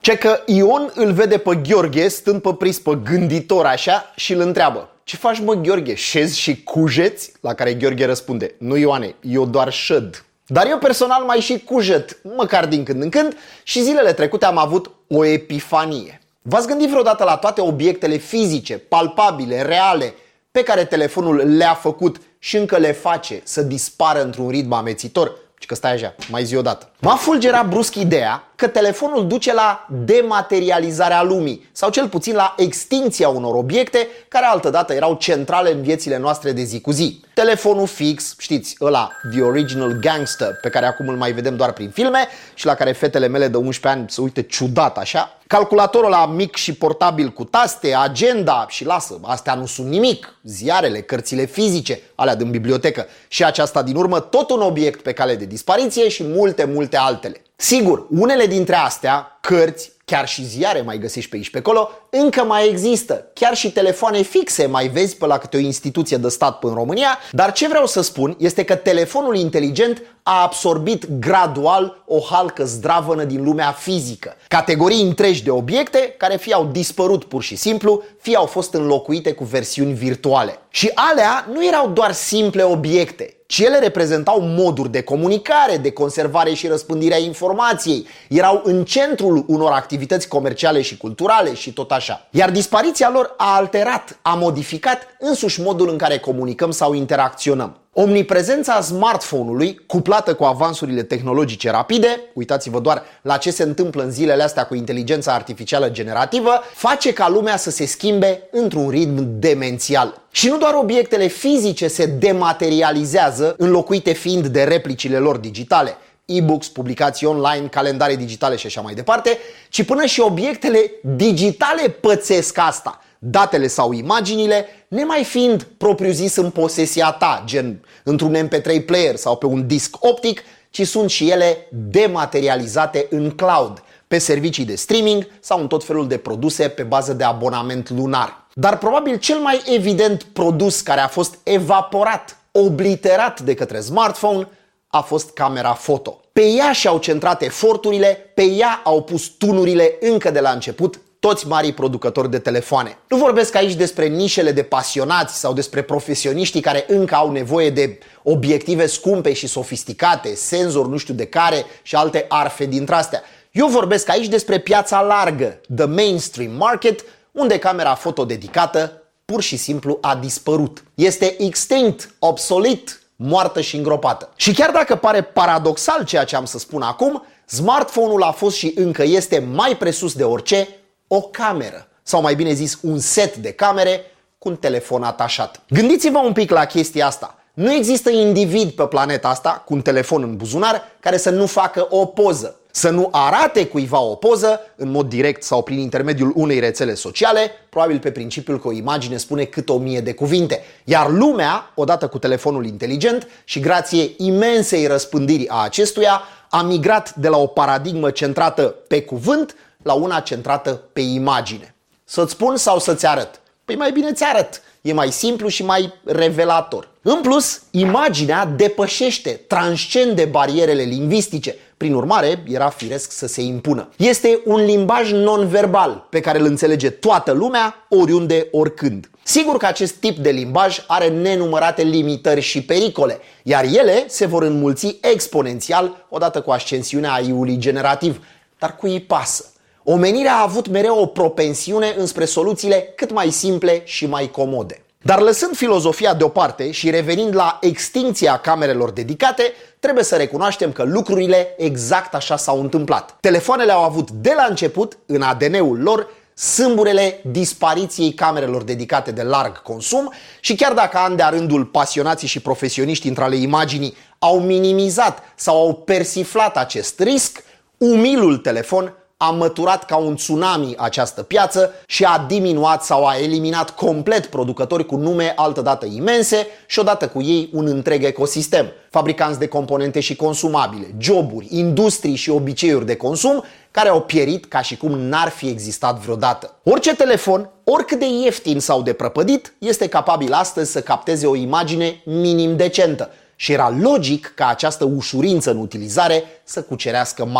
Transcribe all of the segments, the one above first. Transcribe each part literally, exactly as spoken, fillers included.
Ce că Ion îl vede pe Gheorghe stând pe prispă gânditor așa și îl întreabă: ce faci, mă, Gheorghe, șezi și cujeți? La care Gheorghe răspunde: nu, Ioane, eu doar șăd. Dar eu personal mai și cujet, măcar din când în când, și zilele trecute am avut o epifanie. V-ați gândit vreodată la toate obiectele fizice, palpabile, reale, pe care telefonul le-a făcut și încă le face să dispară într-un ritm amețitor? Și că stai așa, mai zi odată. M-a fulgerat brusc ideea că telefonul duce la dematerializarea lumii, sau cel puțin la extinția unor obiecte care altădată erau centrale în viețile noastre de zi cu zi. Telefonul fix, știți, ăla, the original gangster, pe care acum îl mai vedem doar prin filme și la care fetele mele de unsprezece ani se uită ciudat așa. Calculatorul ăla mic și portabil cu taste, agenda și lasă, astea nu sunt nimic. Ziarele, cărțile fizice, alea din bibliotecă și aceasta din urmă, tot un obiect pe cale de dispariție și multe, multe altele. Sigur, unele dintre astea, cărți, chiar și ziare mai găsești pe aici pe acolo, încă mai există. Chiar și telefoane fixe mai vezi pe la câte o instituție de stat până în România. Dar ce vreau să spun este că telefonul inteligent a absorbit gradual o halcă zdravănă din lumea fizică. Categorii întregi de obiecte care fie au dispărut pur și simplu, fie au fost înlocuite cu versiuni virtuale. Și alea nu erau doar simple obiecte, ci ele reprezentau moduri de comunicare, de conservare și răspândire a informației. Erau în centrul unor activități comerciale și culturale și tot așa. Iar dispariția lor a alterat, a modificat însuși modul în care comunicăm sau interacționăm. Omniprezența smartphone-ului, cuplată cu avansurile tehnologice rapide, uitați-vă doar la ce se întâmplă în zilele astea cu inteligența artificială generativă, face ca lumea să se schimbe într-un ritm demențial. Și nu doar obiectele fizice se dematerializează, înlocuite fiind de replicile lor digitale, e-books, publicații online, calendare digitale și așa mai departe, ci până și obiectele digitale pățesc asta. Datele sau imaginile nemai fiind propriu-zis în posesia ta, gen într-un M P trei player sau pe un disc optic, ci sunt și ele dematerializate în cloud, pe servicii de streaming sau în tot felul de produse pe bază de abonament lunar. Dar probabil cel mai evident produs care a fost evaporat, obliterat de către smartphone a fost camera foto. Pe ea și-au centrat eforturile, pe ea au pus tunurile încă de la început toți marii producători de telefoane. Nu vorbesc aici despre nișele de pasionați sau despre profesioniștii care încă au nevoie de obiective scumpe și sofisticate, senzori nu știu de care și alte arfe dintre astea. Eu vorbesc aici despre piața largă, the mainstream market, unde camera foto dedicată pur și simplu a dispărut. Este extinct, obsolet, moartă și îngropată. Și chiar dacă pare paradoxal ceea ce am să spun acum, smartphone-ul a fost și încă este mai presus de orice o cameră, sau mai bine zis un set de camere cu un telefon atașat. Gândiți-vă un pic la chestia asta. Nu există individ pe planeta asta cu un telefon în buzunar care să nu facă o poză, să nu arate cuiva o poză în mod direct sau prin intermediul unei rețele sociale, probabil pe principiul că o imagine spune cât o mie de cuvinte. Iar lumea, odată cu telefonul inteligent și grație imensei răspândiri a acestuia, a migrat de la o paradigmă centrată pe cuvânt la una centrată pe imagine. Să-ți spun sau să-ți arăt? Păi mai bine ți arăt. E mai simplu și mai revelator. În plus, imaginea depășește, transcende barierele lingvistice. Prin urmare, era firesc să se impună. Este un limbaj non-verbal pe care îl înțelege toată lumea, oriunde, oricând. Sigur că acest tip de limbaj are nenumărate limitări și pericole, iar ele se vor înmulți exponențial odată cu ascensiunea A I-ului generativ. Dar cui îi pasă? Omenirea a avut mereu o propensiune înspre soluțiile cât mai simple și mai comode. Dar lăsând filozofia deoparte și revenind la extinția camerelor dedicate, trebuie să recunoaștem că lucrurile exact așa s-au întâmplat. Telefoanele au avut de la început, în A D N-ul lor, sâmburele dispariției camerelor dedicate de larg consum și chiar dacă an de-a rândul pasionații și profesioniști între ale imaginii au minimizat sau au persiflat acest risc, umilul telefon a măturat ca un tsunami această piață și a diminuat sau a eliminat complet producători cu nume altădată imense și odată cu ei un întreg ecosistem. Fabricanți de componente și consumabile, joburi, industrii și obiceiuri de consum care au pierit ca și cum n-ar fi existat vreodată. Orice telefon, oricât de ieftin sau de prăpădit, este capabil astăzi să capteze o imagine minim decentă. Și era logic ca această ușurință în utilizare să cucerească masele.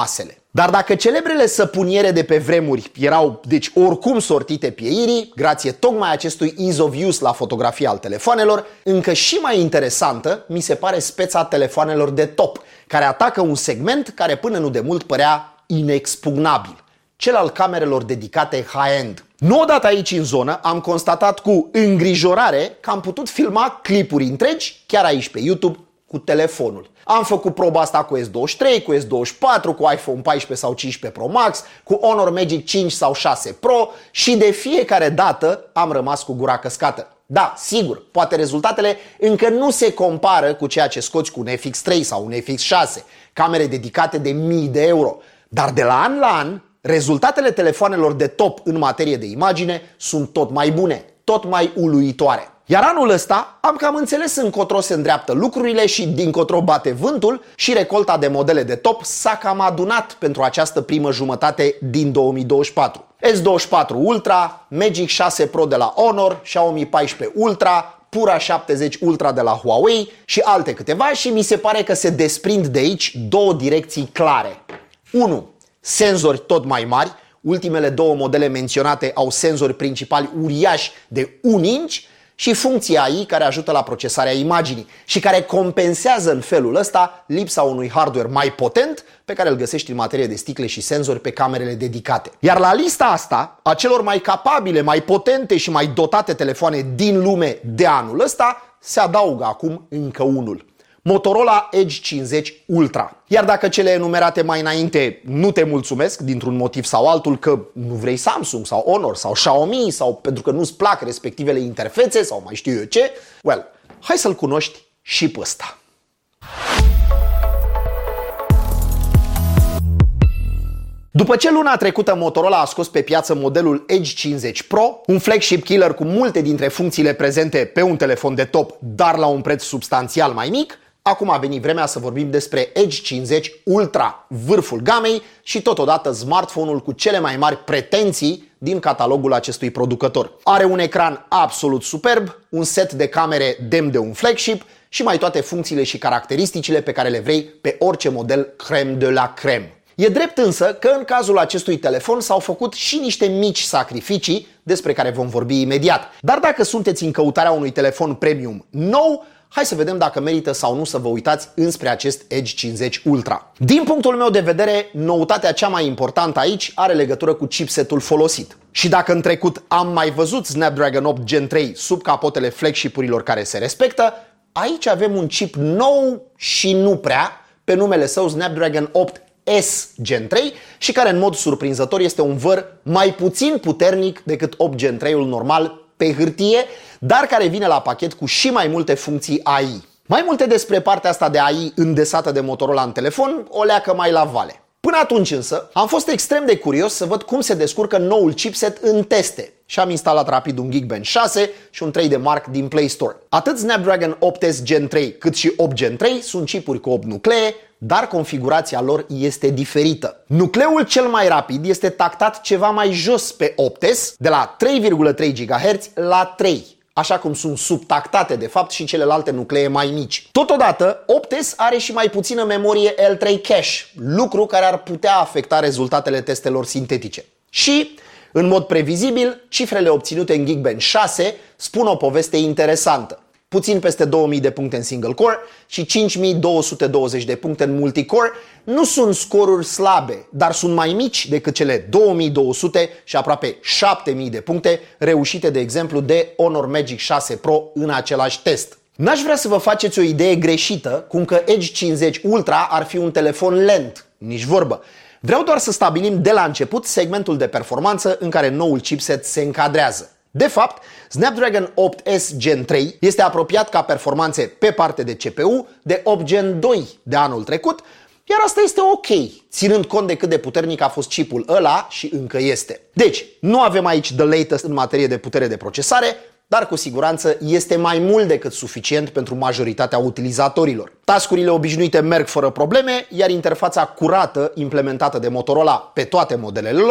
Dar dacă celebrele săpuniere de pe vremuri erau deci oricum sortite pieirii, grație tocmai acestui ease of use la fotografie al telefoanelor, încă și mai interesantă mi se pare speța telefoanelor de top, care atacă un segment care până nu de mult părea inexpugnabil, cel al camerelor dedicate high-end. Nu odată aici în zonă am constatat cu îngrijorare că am putut filma clipuri întregi, chiar aici pe YouTube, cu telefonul. Am făcut proba asta cu S douăzeci și trei, cu S douăzeci și patru, cu iPhone paisprezece sau cincisprezece Pro Max, cu Honor Magic cinci sau șase Pro și de fiecare dată am rămas cu gura căscată. Da, sigur, poate rezultatele încă nu se compară cu ceea ce scoți cu un F X trei sau un F X șase, camere dedicate de mii de euro, dar de la an la an, rezultatele telefoanelor de top în materie de imagine sunt tot mai bune, tot mai uluitoare. Iar anul ăsta am cam înțeles încotro se îndreaptă lucrurile și dincotro bate vântul și recolta de modele de top s-a cam adunat pentru această primă jumătate din două mii douăzeci și patru. S douăzeci și patru Ultra, Magic șase Pro de la Honor, Xiaomi paisprezece Ultra, Pura șaptezeci Ultra de la Huawei și alte câteva și mi se pare că se desprind de aici două direcții clare. unu. Senzori tot mai mari, ultimele două modele menționate au senzori principali uriași de un inch și funcția A I care ajută la procesarea imaginii și care compensează în felul ăsta lipsa unui hardware mai potent pe care îl găsești în materie de sticle și senzori pe camerele dedicate. Iar la lista asta, a celor mai capabile, mai potente și mai dotate telefoane din lume de anul ăsta, se adaugă acum încă unul. Motorola Edge cincizeci Ultra. Iar dacă cele enumerate mai înainte nu te mulțumesc dintr-un motiv sau altul, că nu vrei Samsung sau Honor sau Xiaomi sau pentru că nu-ți plac respectivele interfețe sau mai știu eu ce, well, hai să-l cunoști și pe ăsta. După ce luna trecută Motorola a scos pe piață modelul Edge cincizeci Pro, un flagship killer cu multe dintre funcțiile prezente pe un telefon de top, dar la un preț substanțial mai mic, acum a venit vremea să vorbim despre Edge cincizeci Ultra, vârful gamei și totodată smartphone-ul cu cele mai mari pretenții din catalogul acestui producător. Are un ecran absolut superb, un set de camere demn de un flagship și mai toate funcțiile și caracteristicile pe care le vrei pe orice model crème de la crème. E drept însă că în cazul acestui telefon s-au făcut și niște mici sacrificii despre care vom vorbi imediat. Dar dacă sunteți în căutarea unui telefon premium nou, hai să vedem dacă merită sau nu să vă uitați înspre acest Edge cincizeci Ultra. Din punctul meu de vedere, noutatea cea mai importantă aici are legătură cu chipsetul folosit. Și dacă în trecut am mai văzut Snapdragon opt Gen trei sub capotele flagship-urilor care se respectă, aici avem un chip nou și nu prea, pe numele său Snapdragon opt S Gen trei și care în mod surprinzător este un văr mai puțin puternic decât opt Gen trei-ul normal pe hârtie, dar care vine la pachet cu și mai multe funcții A I. Mai multe despre partea asta de A I îndesată de Motorola în telefon o leacă mai la vale. Până atunci însă am fost extrem de curios să văd cum se descurcă noul chipset în teste și am instalat rapid un Geekbench șase și un trei D Mark din Play Store. Atât Snapdragon opt S Gen trei cât și opt Gen trei sunt chipuri cu opt nuclee, dar configurația lor este diferită. Nucleul cel mai rapid este tactat ceva mai jos pe opt S, de la trei virgulă trei gigahertz la trei, așa cum sunt subtactate de fapt și celelalte nuclee mai mici. Totodată, opt S are și mai puțină memorie L trei cache, lucru care ar putea afecta rezultatele testelor sintetice. Și, în mod previzibil, cifrele obținute în Geekbench șase spun o poveste interesantă. Puțin peste două mii de puncte în single core și cinci mii două sute douăzeci de puncte în multicore nu sunt scoruri slabe, dar sunt mai mici decât cele două mii două sute și aproape șapte mii de puncte reușite de exemplu de Honor Magic șase Pro în același test. N-aș vrea să vă faceți o idee greșită cum că Edge cincizeci Ultra ar fi un telefon lent, nici vorbă. Vreau doar să stabilim de la început segmentul de performanță în care noul chipset se încadrează. De fapt, Snapdragon opt S Gen trei este apropiat ca performanțe pe parte de C P U de opt Gen doi de anul trecut, iar asta este ok, ținând cont de cât de puternic a fost chipul ăla și încă este. Deci, nu avem aici the latest în materie de putere de procesare, dar cu siguranță este mai mult decât suficient pentru majoritatea utilizatorilor. Tascurile obișnuite merg fără probleme, iar interfața curată implementată de Motorola pe toate modelele lor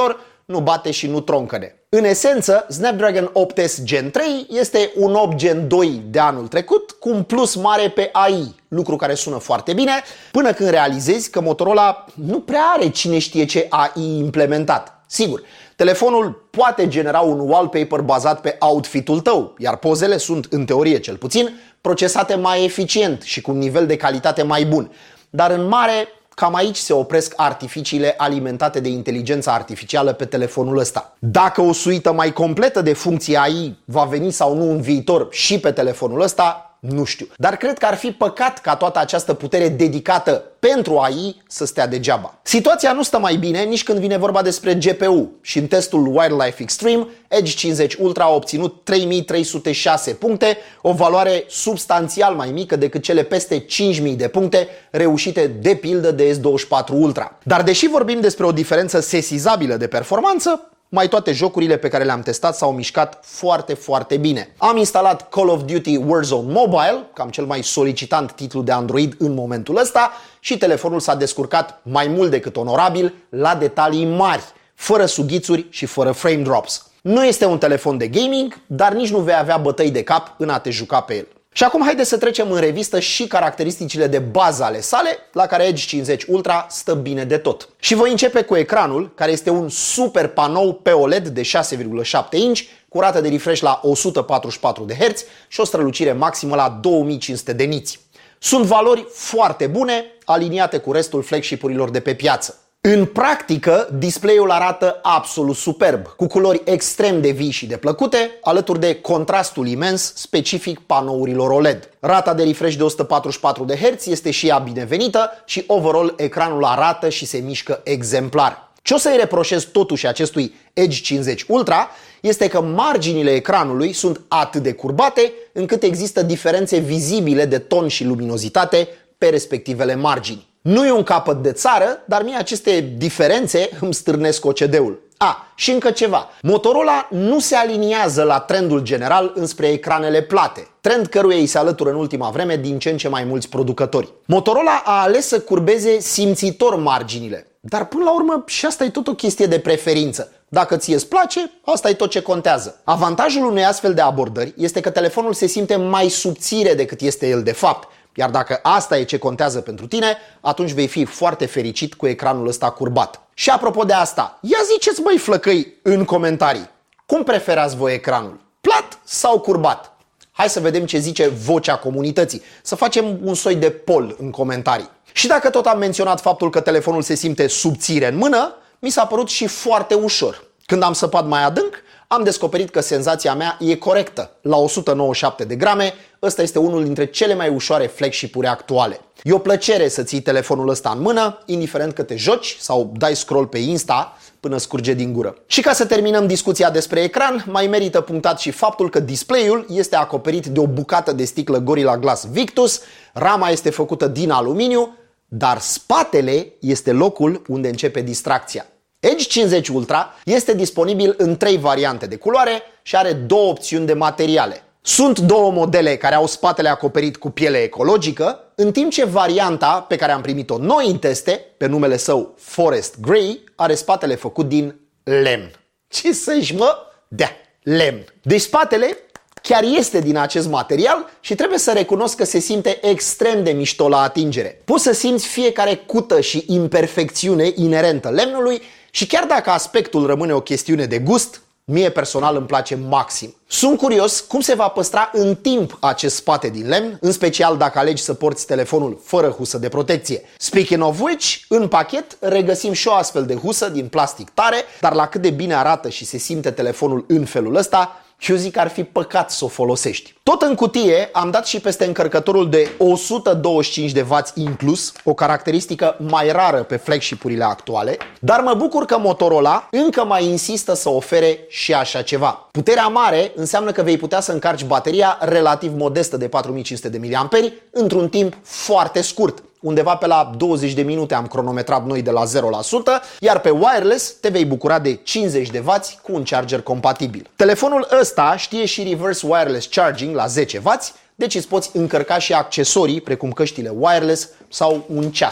nu bate și nu troncăne. În esență, Snapdragon opt S Gen trei este un opt Gen doi de anul trecut cu un plus mare pe A I, lucru care sună foarte bine, până când realizezi că Motorola nu prea are cine știe ce A I implementat. Sigur, telefonul poate genera un wallpaper bazat pe outfit-ul tău, iar pozele sunt, în teorie cel puțin, procesate mai eficient și cu un nivel de calitate mai bun. Dar în mare, cam aici se opresc artificiile alimentate de inteligența artificială pe telefonul ăsta. Dacă o suită mai completă de funcții A I va veni sau nu în viitor și pe telefonul ăsta, nu știu. Dar cred că ar fi păcat ca toată această putere dedicată pentru A I să stea degeaba. Situația nu stă mai bine nici când vine vorba despre G P U și în testul Wildlife Extreme, Edge cincizeci Ultra a obținut trei mii trei sute șase puncte, o valoare substanțial mai mică decât cele peste cinci mii de puncte reușite de pildă de S douăzeci și patru Ultra. Dar deși vorbim despre o diferență sesizabilă de performanță, mai toate jocurile pe care le-am testat s-au mișcat foarte, foarte bine. Am instalat Call of Duty Warzone Mobile, cam cel mai solicitant titlu de Android în momentul ăsta, și telefonul s-a descurcat mai mult decât onorabil la detalii mari, fără sughițuri și fără frame drops. Nu este un telefon de gaming, dar nici nu vei avea bătăi de cap în a te juca pe el. Și acum haideți să trecem în revistă și caracteristicile de bază ale sale, la care Edge cincizeci Ultra stă bine de tot. Și voi începe cu ecranul, care este un super panou P O L E D de șase virgulă șapte inci, cu rată de refresh la o sută patruzeci și patru de herți și o strălucire maximă la două mii cinci sute de niți. Sunt valori foarte bune, aliniate cu restul flagship-urilor de pe piață. În practică, display-ul arată absolut superb, cu culori extrem de vii și de plăcute, alături de contrastul imens specific panourilor O L E D. Rata de refresh de o sută patruzeci și patru de herți este și ea binevenită și overall ecranul arată și se mișcă exemplar. Ce o să-i reproșez totuși acestui Edge cincizeci Ultra este că marginile ecranului sunt atât de curbate încât există diferențe vizibile de ton și luminozitate pe respectivele margini. Nu e un capăt de țară, dar mie aceste diferențe îmi stârnesc O C D-ul. A, și încă ceva. Motorola nu se aliniază la trendul general înspre ecranele plate, trend căruia îi se alătură în ultima vreme din ce în ce mai mulți producători. Motorola a ales să curbeze simțitor marginile, dar până la urmă și asta e tot o chestie de preferință. Dacă ție îți place, asta e tot ce contează. Avantajul unei astfel de abordări este că telefonul se simte mai subțire decât este el de fapt. Iar dacă asta e ce contează pentru tine, atunci vei fi foarte fericit cu ecranul ăsta curbat. Și apropo de asta, ia ziceți băi flăcăi în comentarii, cum preferați voi ecranul? Plat sau curbat? Hai să vedem ce zice vocea comunității, să facem un soi de poll în comentarii. Și dacă tot am menționat faptul că telefonul se simte subțire în mână, mi s-a părut și foarte ușor. Când am săpat mai adânc, am descoperit că senzația mea e corectă. La o sută nouăzeci și șapte de grame, ăsta este unul dintre cele mai ușoare flagship-uri actuale. E o plăcere să ții telefonul ăsta în mână, indiferent că te joci sau dai scroll pe Insta până scurge din gură. Și ca să terminăm discuția despre ecran, mai merită punctat și faptul că display-ul este acoperit de o bucată de sticlă Gorilla Glass Victus, rama este făcută din aluminiu, dar spatele este locul unde începe distracția. Edge cincizeci Ultra este disponibil în trei variante de culoare și are două opțiuni de materiale. Sunt două modele care au spatele acoperit cu piele ecologică, în timp ce varianta pe care am primit-o noi în teste, pe numele său Forest Grey, are spatele făcut din lemn. Ce să-și mă dea, lemn. Deci spatele chiar este din acest material și trebuie să recunosc că se simte extrem de mișto la atingere. Poți să simți fiecare cută și imperfecțiune inerentă lemnului și chiar dacă aspectul rămâne o chestiune de gust, mie personal îmi place maxim. Sunt curios cum se va păstra în timp acest spate din lemn, în special dacă alegi să porți telefonul fără husă de protecție. Speaking of which, în pachet regăsim și o astfel de husă din plastic tare, dar la cât de bine arată și se simte telefonul în felul ăsta, eu zic că ar fi păcat să o folosești. Tot în cutie am dat și peste încărcătorul de o sută douăzeci și cinci de wați inclus, o caracteristică mai rară pe flagship-urile actuale, dar mă bucur că Motorola încă mai insistă să ofere și așa ceva. Puterea mare înseamnă că vei putea să încarci bateria relativ modestă de patru mii cinci sute de miliamperi într-un timp foarte scurt. Undeva pe la douăzeci de minute am cronometrat noi de la zero la sută, iar pe wireless te vei bucura de cincizeci de wați cu un charger compatibil. Telefonul ăsta știe și reverse wireless charging la zece wați, deci îți poți încărca și accesorii precum căștile wireless sau un ceas.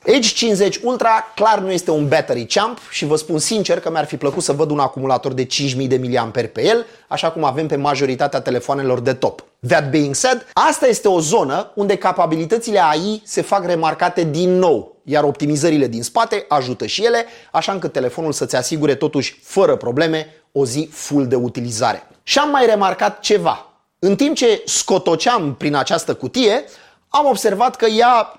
Edge cincizeci Ultra clar nu este un battery champ și vă spun sincer că mi-ar fi plăcut să văd un acumulator de cinci mii de miliamperi pe el, așa cum avem pe majoritatea telefoanelor de top. That being said, asta este o zonă unde capabilitățile A I se fac remarcate din nou, iar optimizările din spate ajută și ele, așa încât telefonul să-ți asigure totuși fără probleme o zi full de utilizare. Și am mai remarcat ceva. În timp ce scotoceam prin această cutie, am observat că ea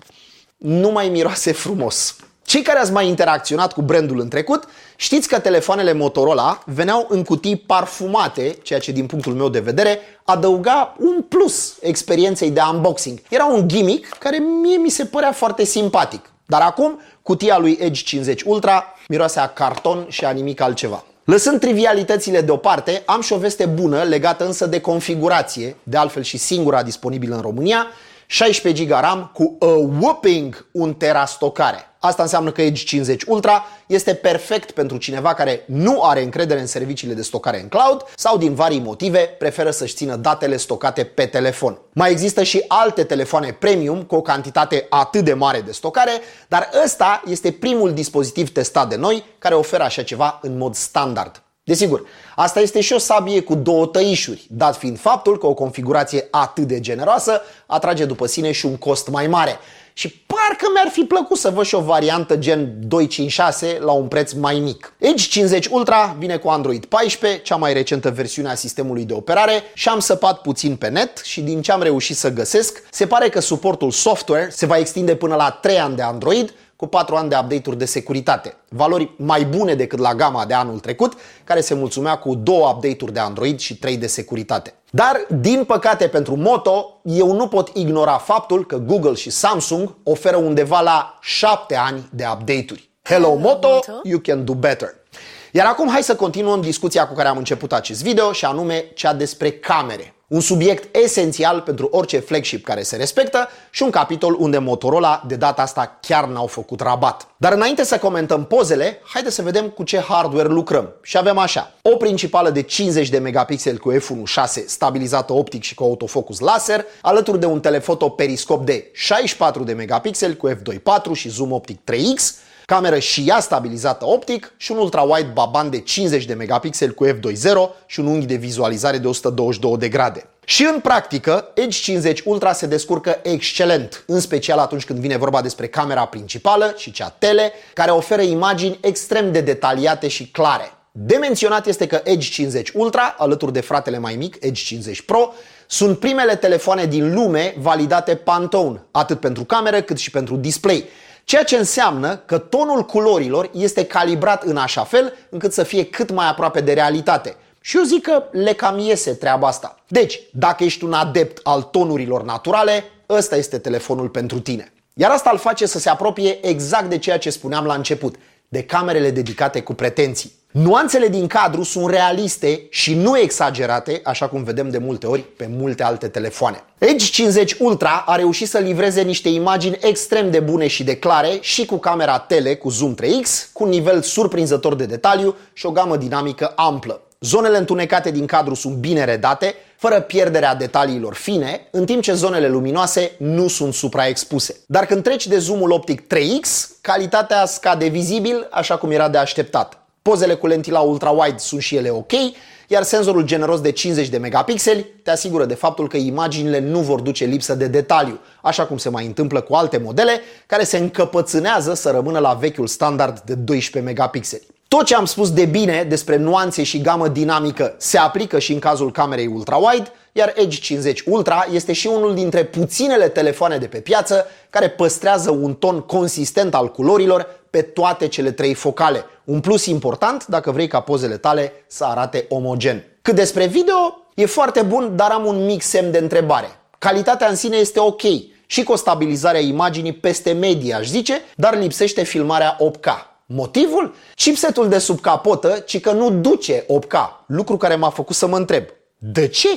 nu mai miroase frumos. Cei care ați mai interacționat cu brandul în trecut, știți că telefoanele Motorola veneau în cutii parfumate, ceea ce din punctul meu de vedere adăuga un plus experienței de unboxing. Era un gimmick care mie mi se părea foarte simpatic. Dar acum, cutia lui Edge cincizeci Ultra miroase a carton și a nimic altceva. Lăsând trivialitățile deoparte, am și o veste bună legată însă de configurație, de altfel și singura disponibilă în România, șaisprezece giga RAM cu a whopping un tera stocare. Asta înseamnă că Edge cincizeci Ultra este perfect pentru cineva care nu are încredere în serviciile de stocare în cloud sau din vari motive preferă să-și țină datele stocate pe telefon. Mai există și alte telefoane premium cu o cantitate atât de mare de stocare, dar ăsta este primul dispozitiv testat de noi care oferă așa ceva în mod standard. Desigur, asta este și o sabie cu două tăișuri, dat fiind faptul că o configurație atât de generoasă atrage după sine și un cost mai mare. Și parcă mi-ar fi plăcut să văd și o variantă gen doi cinci șase la un preț mai mic. Edge cincizeci Ultra vine cu Android paisprezece, cea mai recentă versiune a sistemului de operare, și am săpat puțin pe net și din ce am reușit să găsesc, se pare că suportul software se va extinde până la trei ani de Android, cu patru ani de update-uri de securitate. Valori mai bune decât la gama de anul trecut, care se mulțumea cu două update-uri de Android și trei de securitate. Dar, din păcate pentru Moto, eu nu pot ignora faptul că Google și Samsung oferă undeva la șapte ani de update-uri. Hello Moto, you can do better. Iar acum hai să continuăm discuția cu care am început acest video și anume cea despre camere. Un subiect esențial pentru orice flagship care se respectă și un capitol unde Motorola de data asta chiar n-au făcut rabat. Dar înainte să comentăm pozele, haideți să vedem cu ce hardware lucrăm. Și avem așa: o principală de cincizeci de megapixeli cu f unu punct șase stabilizată optic și cu autofocus laser, alături de un telefoto periscop de șaizeci și patru de megapixeli cu f doi punct patru și zoom optic trei x, cameră și ea stabilizată optic și un ultra-wide baban de cincizeci de megapixeli cu f doi punct zero și un unghi de vizualizare de o sută douăzeci și două de grade. Și în practică, Edge cincizeci Ultra se descurcă excelent, în special atunci când vine vorba despre camera principală și cea tele, care oferă imagini extrem de detaliate și clare. De menționat este că Edge cincizeci Ultra, alături de fratele mai mic, Edge cincizeci Pro, sunt primele telefoane din lume validate Pantone, atât pentru cameră cât și pentru display. Ceea ce înseamnă că tonul culorilor este calibrat în așa fel încât să fie cât mai aproape de realitate. Și eu zic că le cam iese treaba asta. Deci, dacă ești un adept al tonurilor naturale, ăsta este telefonul pentru tine. Iar asta îl face să se apropie exact de ceea ce spuneam la început, de camerele dedicate cu pretenții. Nuanțele din cadru sunt realiste și nu exagerate, așa cum vedem de multe ori pe multe alte telefoane. Edge cincizeci Ultra a reușit să livreze niște imagini extrem de bune și de clare și cu camera tele cu zoom trei x, cu un nivel surprinzător de detaliu și o gamă dinamică amplă. Zonele întunecate din cadru sunt bine redate, fără pierderea detaliilor fine, în timp ce zonele luminoase nu sunt supraexpuse. Dar când treci de zoomul optic trei x, calitatea scade vizibil, așa cum era de așteptat. Pozele cu lentila ultra-wide sunt și ele ok, iar senzorul generos de cincizeci de megapixeli te asigură de faptul că imaginile nu vor duce lipsă de detaliu, așa cum se mai întâmplă cu alte modele care se încăpățânează să rămână la vechiul standard de doisprezece megapixeli. Tot ce am spus de bine despre nuanțe și gamă dinamică se aplică și în cazul camerei ultra-wide, iar Edge cincizeci Ultra este și unul dintre puținele telefoane de pe piață care păstrează un ton consistent al culorilor pe toate cele trei focale. Un plus important dacă vrei ca pozele tale să arate omogen. Cât despre video, e foarte bun, dar am un mic semn de întrebare. Calitatea în sine este ok și cu o stabilizare a imaginii peste medie, aș zice, dar lipsește filmarea opt K. Motivul? Chipsetul de sub capotă, ci că nu duce opt K, lucru care m-a făcut să mă întreb: de ce?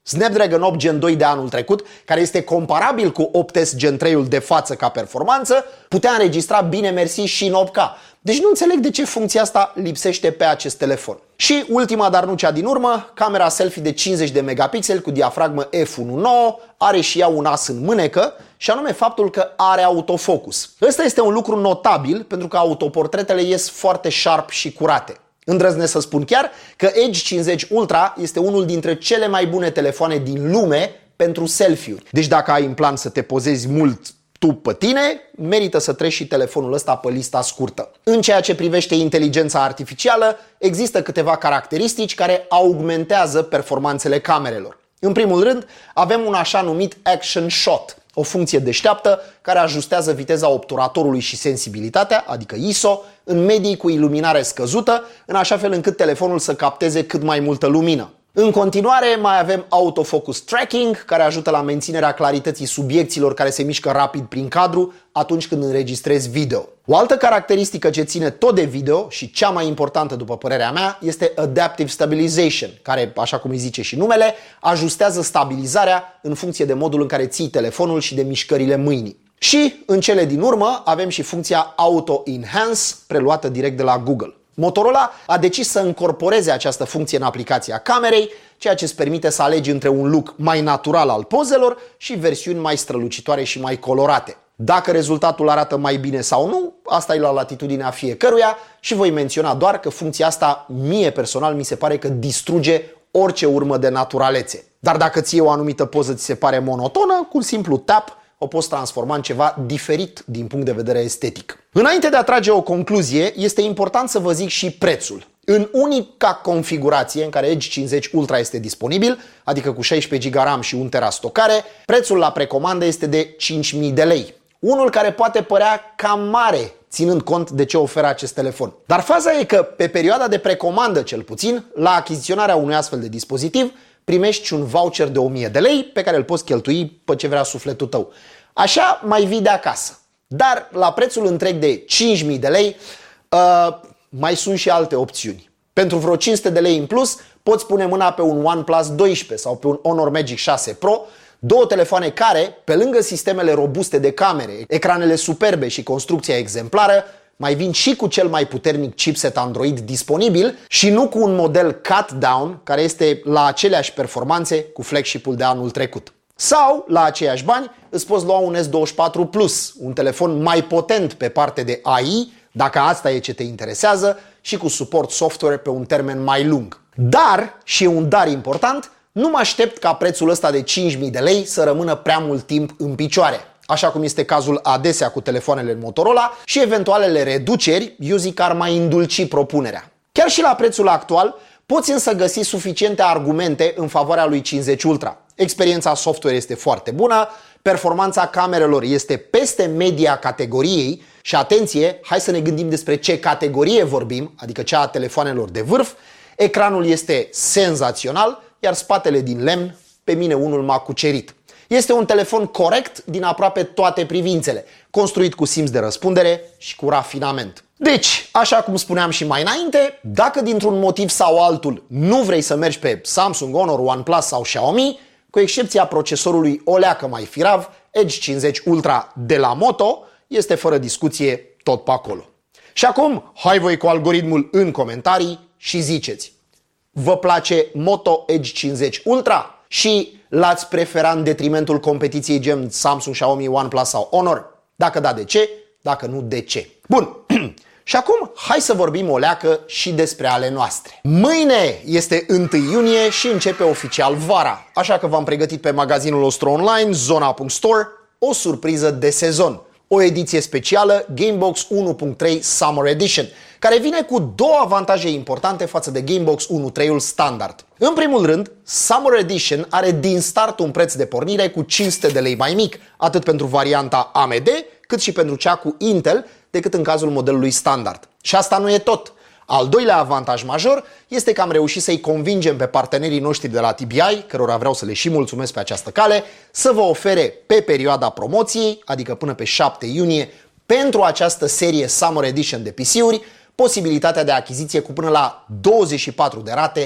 Snapdragon opt Gen doi de anul trecut, care este comparabil cu opt S Gen trei-ul de față ca performanță, putea înregistra bine mersi și în opt K. Deci nu înțeleg de ce funcția asta lipsește pe acest telefon. Și ultima, dar nu cea din urmă, camera selfie de cincizeci de megapixeli cu diafragmă F unu punct nouă are și ea un as în mânecă, și anume faptul că are autofocus. Ăsta este un lucru notabil pentru că autoportretele ies foarte sharp și curate. Îndrăznesc să spun chiar că Edge cincizeci Ultra este unul dintre cele mai bune telefoane din lume pentru selfie-uri. Deci dacă ai în plan să te pozezi mult tu pe tine, merită să treci și telefonul ăsta pe lista scurtă. În ceea ce privește inteligența artificială, există câteva caracteristici care augmentează performanțele camerelor. În primul rând, avem un așa numit Action Shot, o funcție deșteaptă care ajustează viteza obturatorului și sensibilitatea, adică I S O, în medii cu iluminare scăzută, în așa fel încât telefonul să capteze cât mai multă lumină. În continuare, mai avem Autofocus Tracking, care ajută la menținerea clarității subiecților care se mișcă rapid prin cadru atunci când înregistrezi video. O altă caracteristică ce ține tot de video și cea mai importantă după părerea mea este Adaptive Stabilization, care, așa cum îi zice și numele, ajustează stabilizarea în funcție de modul în care ții telefonul și de mișcările mâinii. Și, în cele din urmă, avem și funcția Auto Enhance, preluată direct de la Google. Motorola a decis să încorporeze această funcție în aplicația camerei, ceea ce îți permite să alegi între un look mai natural al pozelor și versiuni mai strălucitoare și mai colorate. Dacă rezultatul arată mai bine sau nu, asta e la latitudinea fiecăruia și voi menționa doar că funcția asta, mie personal, mi se pare că distruge orice urmă de naturalețe. Dar dacă ție o anumită poză ți se pare monotonă, cu un simplu tap o poți transforma în ceva diferit din punct de vedere estetic. Înainte de a trage o concluzie, este important să vă zic și prețul. În unica configurație în care Edge cincizeci Ultra este disponibil, adică cu șaisprezece giga RAM și un tera stocare, prețul la precomandă este de cinci mii de lei. Unul care poate părea cam mare, ținând cont de ce oferă acest telefon. Dar faza e că, pe perioada de precomandă cel puțin, la achiziționarea unui astfel de dispozitiv, primești un voucher de o mie de lei pe care îl poți cheltui pe ce vrea sufletul tău. Așa mai vii de acasă. Dar la prețul întreg de cinci mii de lei uh, mai sunt și alte opțiuni. Pentru vreo cinci sute de lei în plus poți pune mâna pe un OnePlus doisprezece sau pe un Honor Magic șase Pro, două telefoane care, pe lângă sistemele robuste de camere, ecranele superbe și construcția exemplară, mai vin și cu cel mai puternic chipset Android disponibil și nu cu un model cut-down care este la aceleași performanțe cu flagship-ul de anul trecut. Sau, la aceiași bani, îți poți lua un S douăzeci și patru Plus, un telefon mai potent pe parte de A I, dacă asta e ce te interesează, și cu suport software pe un termen mai lung. Dar, și e un dar important, nu mă aștept ca prețul ăsta de cinci mii de lei să rămână prea mult timp în picioare, așa cum este cazul adesea cu telefoanele Motorola, și eventualele reduceri, eu zic că ar mai îndulci propunerea. Chiar și la prețul actual, poți însă găsi suficiente argumente în favoarea lui cincizeci Ultra. Experiența software este foarte bună, performanța camerelor este peste media categoriei și, atenție, hai să ne gândim despre ce categorie vorbim, adică cea a telefoanelor de vârf, ecranul este senzațional, iar spatele din lemn, pe mine unul m-a cucerit. Este un telefon corect din aproape toate privințele, construit cu simț de răspundere și cu rafinament. Deci, așa cum spuneam și mai înainte, dacă dintr-un motiv sau altul nu vrei să mergi pe Samsung, Honor, OnePlus sau Xiaomi, cu excepția procesorului o leacă mai firav, Edge cincizeci Ultra de la Moto este fără discuție tot pe acolo. Și acum, hai voi cu algoritmul în comentarii și ziceți: vă place Moto Edge cincizeci Ultra și l-ați prefera în detrimentul competiției gen Samsung, Xiaomi, OnePlus sau Honor? Dacă da, de ce? Dacă nu, de ce? Bun. Și acum, hai să vorbim o leacă și despre ale noastre. Mâine este întâi iunie și începe oficial vara, așa că v-am pregătit pe magazinul nostru online, zona punct store, o surpriză de sezon. O ediție specială Gamebox unu punct trei Summer Edition, care vine cu două avantaje importante față de Gamebox unu punct trei-ul standard. În primul rând, Summer Edition are din start un preț de pornire cu cinci sute de lei mai mic, atât pentru varianta A M D, cât și pentru cea cu Intel, decât în cazul modelului standard. Și asta nu e tot. Al doilea avantaj major este că am reușit să-i convingem pe partenerii noștri de la T B I, cărora vreau să le și mulțumesc pe această cale, să vă ofere pe perioada promoției, adică până pe șapte iunie, pentru această serie Summer Edition de P C-uri, posibilitatea de achiziție cu până la douăzeci și patru de rate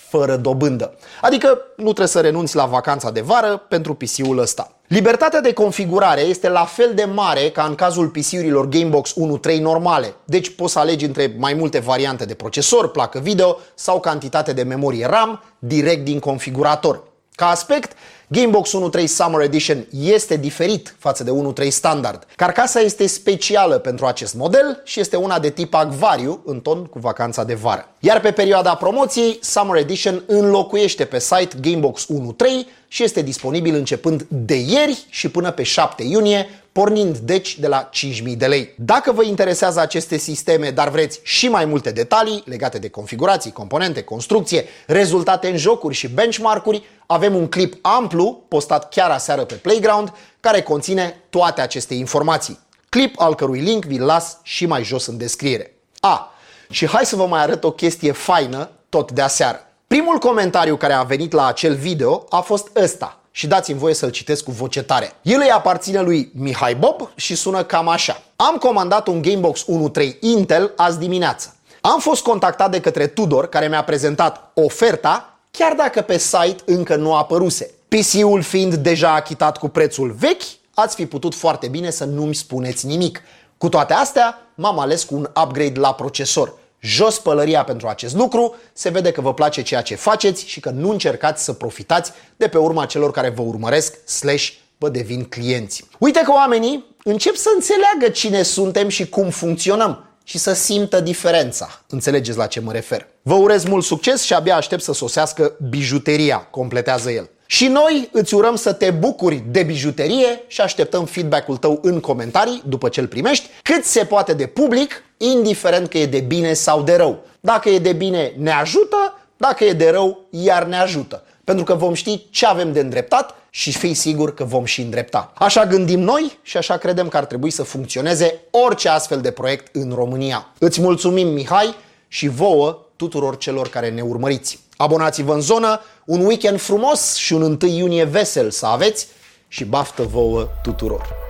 fără dobândă. Adică nu trebuie să renunți la vacanța de vară pentru P C-ul ăsta. Libertatea de configurare este la fel de mare ca în cazul P C-urilor Gamebox unu punct trei normale, deci poți să alegi între mai multe variante de procesor, placă video sau cantitate de memorie RAM direct din configurator. Ca aspect, Gamebox unu punct trei Summer Edition este diferit față de unu punct trei standard. Carcasa este specială pentru acest model și este una de tip acvariu, în ton cu vacanța de vară. Iar pe perioada promoției, Summer Edition înlocuiește pe site Gamebox unu punct trei și este disponibil începând de ieri și până pe șapte iunie, pornind deci de la cinci mii de lei. Dacă vă interesează aceste sisteme, dar vreți și mai multe detalii legate de configurații, componente, construcție, rezultate în jocuri și benchmark-uri, avem un clip amplu postat chiar aseară pe Playground care conține toate aceste informații. Clip al cărui link vi-l las și mai jos în descriere. A, și hai să vă mai arăt o chestie faină tot de aseară. Primul comentariu care a venit la acel video a fost ăsta. Și dați-mi voie să-l citesc cu voce tare. El îi aparține lui Mihai Bob și sună cam așa. Am comandat un Gamebox unu punct trei Intel azi dimineață. Am fost contactat de către Tudor, care mi-a prezentat oferta, chiar dacă pe site încă nu apăruse. P C-ul fiind deja achitat cu prețul vechi, ați fi putut foarte bine să nu-mi spuneți nimic. Cu toate astea, m-am ales cu un upgrade la procesor. Jos pălăria pentru acest lucru, se vede că vă place ceea ce faceți și că nu încercați să profitați de pe urma celor care vă urmăresc slash vă devin clienți. Uite că oamenii încep să înțeleagă cine suntem și cum funcționăm și să simtă diferența. Înțelegeți la ce mă refer. Vă urez mult succes și abia aștept să sosească bijuteria, completează el. Și noi îți urăm să te bucuri de bijuterie și așteptăm feedback-ul tău în comentarii după ce îl primești, cât se poate de public, indiferent că e de bine sau de rău. Dacă e de bine, ne ajută, dacă e de rău, iar ne ajută. Pentru că vom ști ce avem de îndreptat și fii sigur că vom și îndrepta. Așa gândim noi și așa credem că ar trebui să funcționeze orice astfel de proiect în România. Îți mulțumim, Mihai, și vouă tuturor celor care ne urmăriți. Abonați-vă în zonă, un weekend frumos și un întâi iunie vesel să aveți și baftă vouă tuturor!